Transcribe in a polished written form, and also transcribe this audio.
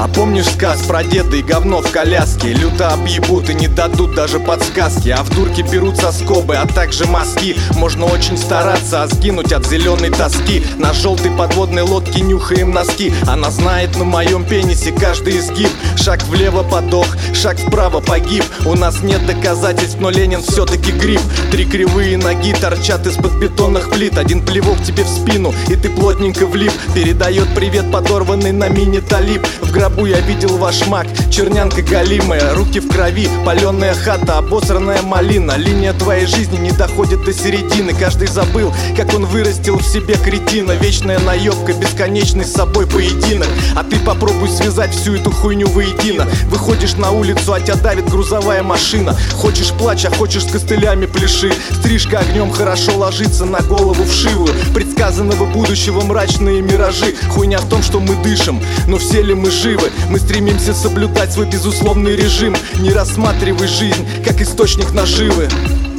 А помнишь сказ про деда и говно в коляске? Люто объебут и не дадут даже подсказки. А в дурке берутся скобы, а также мазки. Можно очень стараться, а сгинуть от зеленой тоски. На желтой подводной лодке нюхаем носки. Она знает на моем пенисе каждый изгиб. Шаг влево подох, шаг вправо погиб. У нас нет доказательств, но Ленин все-таки гриб. 3 кривые ноги торчат из-под бетонных плит. Один плевок тебе в спину, и ты плотненько влип. Передает привет подорванный на мини-талиб. В гробу я видел ваш маг, чернянка голимая. Руки в крови, паленая хата, обосранная малина. Линия твоей жизни не доходит до середины. Каждый забыл, как он вырастил в себе кретина. Вечная наебка, бесконечный с собой поединок. А ты попробуй связать всю эту хуйню воедино. Выходишь на улицу, а тебя давит грузовая машина. Хочешь плачь, а хочешь с костылями пляши. Стрижка огнем хорошо ложится на голову вшивую. Предсказанного будущего мрачные миражи. Хуйня в том, что мы дышим, но все ли мы живы? Мы стремимся соблюдать свой безусловный режим. Не рассматривай жизнь как источник наживы.